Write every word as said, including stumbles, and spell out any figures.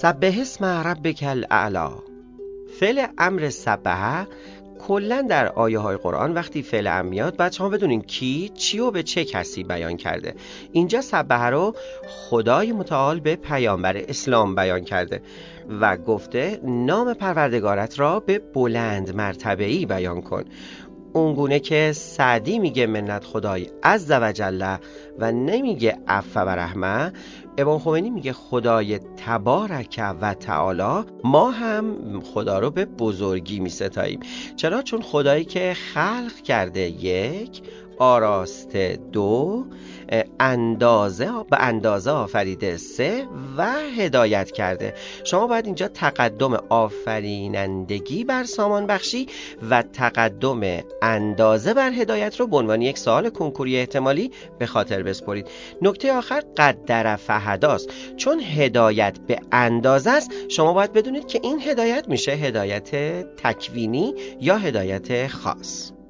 سبح اسم ربک الاعلی. فعل امر سبح کلا در آیه های قرآن وقتی فعل امر میاد بچه ها بدونین کی چی و به چه کسی بیان کرده. اینجا سبح رو خدای متعال به پیامبر اسلام بیان کرده و گفته نام پروردگارت را به بلند مرتبه‌ای بیان کن. اونگونه که سعدی میگه منت خدای عز و جل و نمیگه عفو و رحمه، امام خمینی میگه خدای تبارک و تعالی. ما هم خدا رو به بزرگی میستاییم. چرا؟ چون خدایی که خلق کرده یک، آراسته دو، اندازه به اندازه آفریده سه و هدایت کرده. شما باید اینجا تقدم آفرینندگی بر سامان بخشی و تقدم اندازه بر هدایت رو به عنوان یک سوال کنکوری احتمالی به خاطر بسپرید. نکته آخر قدر فهداست. چون هدایت به اندازه است شما باید بدونید که این هدایت میشه هدایت تکوینی یا هدایت خاص.